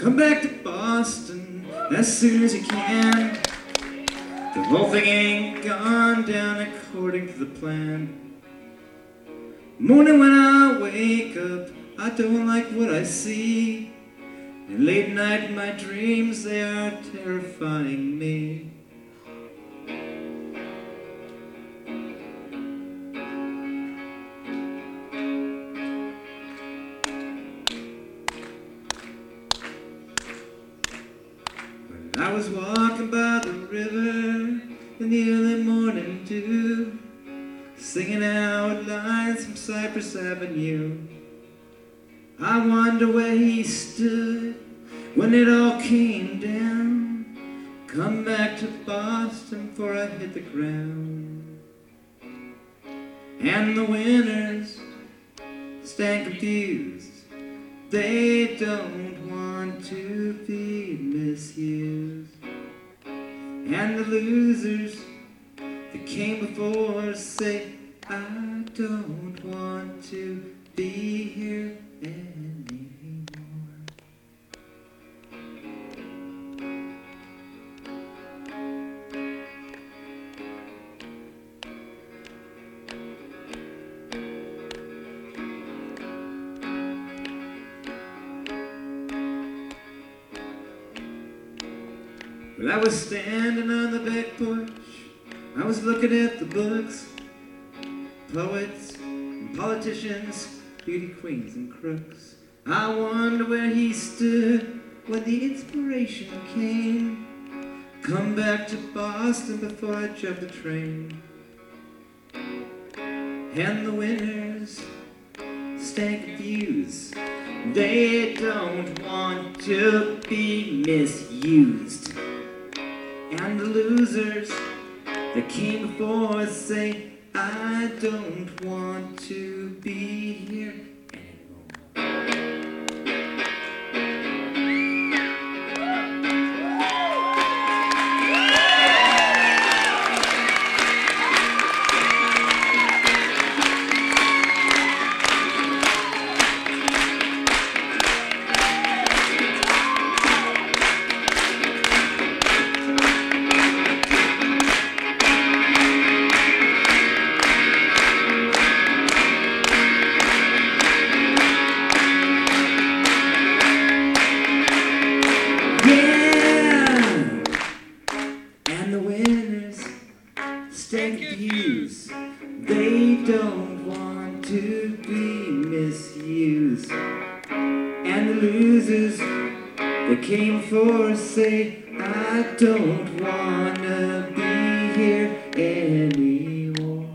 Come back to Boston as soon as you can. The whole thing ain't gone down according to the plan. Morning when I wake up, I don't like what I see. And late night in my dreams, they are terrifying me. When I was walking by the river in the early morning dew, singing out lines from Cypress Avenue, I wonder where he stood when it all came down. Come back to Boston before I hit the ground. And the winners stand confused. They don't want to be misused. And the losers that came before say, I don't want to be here anymore. Well, I was standing on the back porch. I was looking at the books, poets and politicians, beauty queens and crooks. I wonder where he stood when the inspiration came. Come back to Boston before I jump the train. And the winners stand confused. They don't want to be misused. And the losers that came before say, I don't want to be here anymore. Stand confused. They don't want to be misused. And the losers that came before say, I don't wanna be here anymore.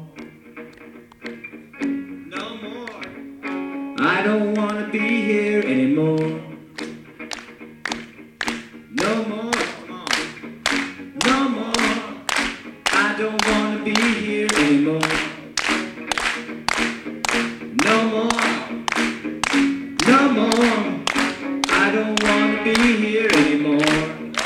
No more. I don't wanna be here anymore. No more. No more. I don't wanna be here anymore. No more. No more. I don't wanna be here anymore.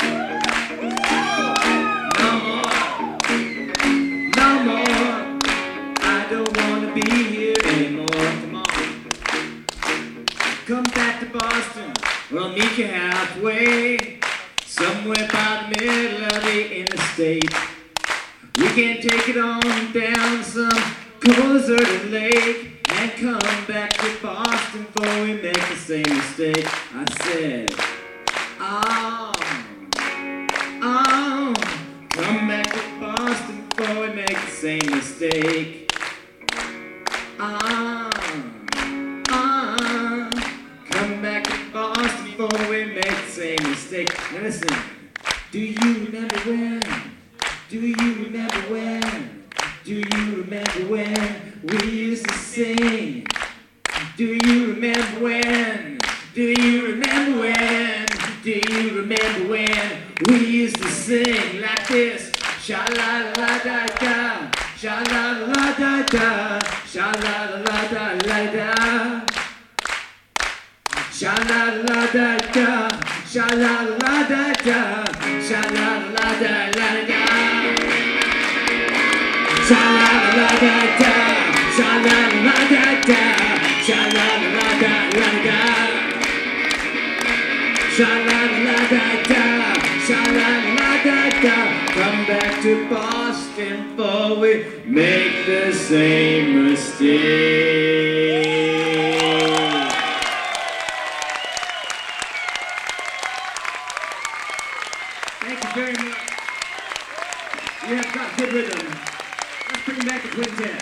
No more. No more. I don't wanna be here anymore. Come on. Come back to Boston. We'll meet you halfway. Somewhere by the middle of the interstate. We can take it on down some cold-deserted lake and come back to Boston before we make the same mistake. I said, oh, come back to Boston before we make the same mistake. Come back to Boston before we make the same mistake. Now listen, do you remember when? Do you remember when? Do you remember when we used to sing? Do you remember when? Do you remember when? Do you remember when we used to sing like this? Sha-la-la-la-da-da, sha-la-la-la-da-da, sha-la-la-la-da-da-da, sha-la-la-la-da-da, sha-la-la-la-da-da, sha-la-la-la-da-da-da. Sha-la-la-la-da-da, sha-la-la-la-da-da, sha-la-la-la-da-da-da, Sha-la-la-la-da-da, sha-la-la-la-da-da. Come back to Boston before we make the same mistake. Thank you very much. You have got good rhythm. Let's bring back the quintet.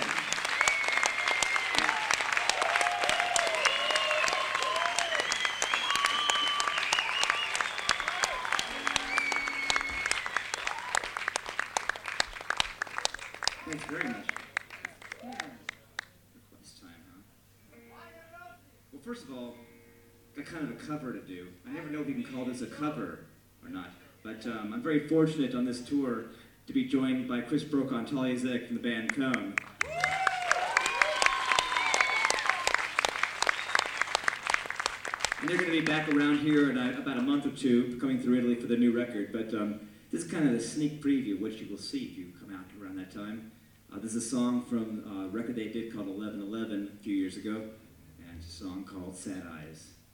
Thanks very much. Request time, huh? Well, first of all, got kind of a cover to do. I never know if you can call this a cover or not, but I'm very fortunate on this tour to be joined by Chris Brokaw and Talia Zek from the band Cone. And they're going to be back around here in about a month or two, coming through Italy for the new record, but this is kind of a sneak preview of what you will see if you come out around that time. This is a song from a record they did called 1111 a few years ago, and it's a song called Sad Eyes.